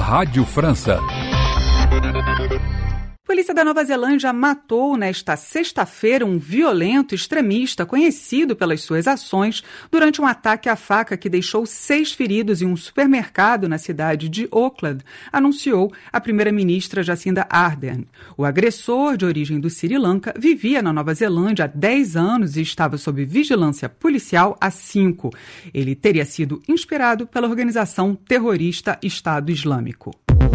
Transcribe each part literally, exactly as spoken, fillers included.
Rádio França. A polícia da Nova Zelândia matou nesta sexta-feira um violento extremista conhecido pelas suas ações durante um ataque à faca que deixou seis feridos em um supermercado na cidade de Auckland, anunciou a primeira-ministra Jacinda Ardern. O agressor, de origem do Sri Lanka, vivia na Nova Zelândia há dez anos e estava sob vigilância policial há cinco. Ele teria sido inspirado pela organização terrorista Estado Islâmico.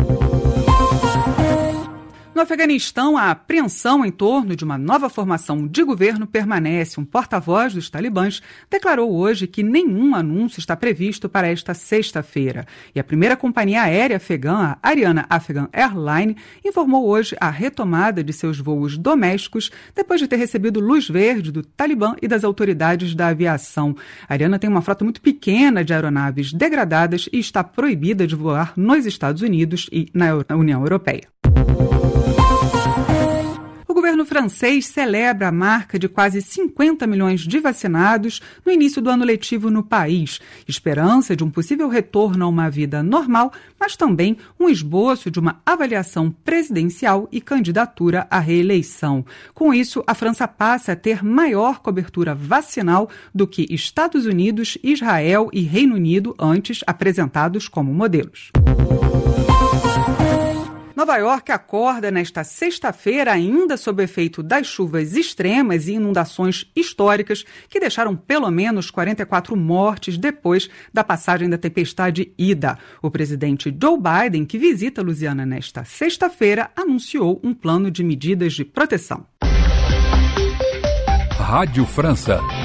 No Afeganistão, a apreensão em torno de uma nova formação de governo permanece. Um porta-voz dos talibãs declarou hoje que nenhum anúncio está previsto para esta sexta-feira. E a primeira companhia aérea afegã, a Ariana Afghan Airline, informou hoje a retomada de seus voos domésticos depois de ter recebido luz verde do Talibã e das autoridades da aviação. A Ariana tem uma frota muito pequena de aeronaves degradadas e está proibida de voar nos Estados Unidos e na União Europeia. O governo francês celebra a marca de quase cinquenta milhões de vacinados no início do ano letivo no país. Esperança de um possível retorno a uma vida normal, mas também um esboço de uma avaliação presidencial e candidatura à reeleição. Com isso, a França passa a ter maior cobertura vacinal do que Estados Unidos, Israel e Reino Unido, antes apresentados como modelos. Nova York acorda nesta sexta-feira ainda sob o efeito das chuvas extremas e inundações históricas que deixaram pelo menos quarenta e quatro mortes depois da passagem da tempestade Ida. O presidente Joe Biden, que visita Louisiana nesta sexta-feira, anunciou um plano de medidas de proteção. Rádio França.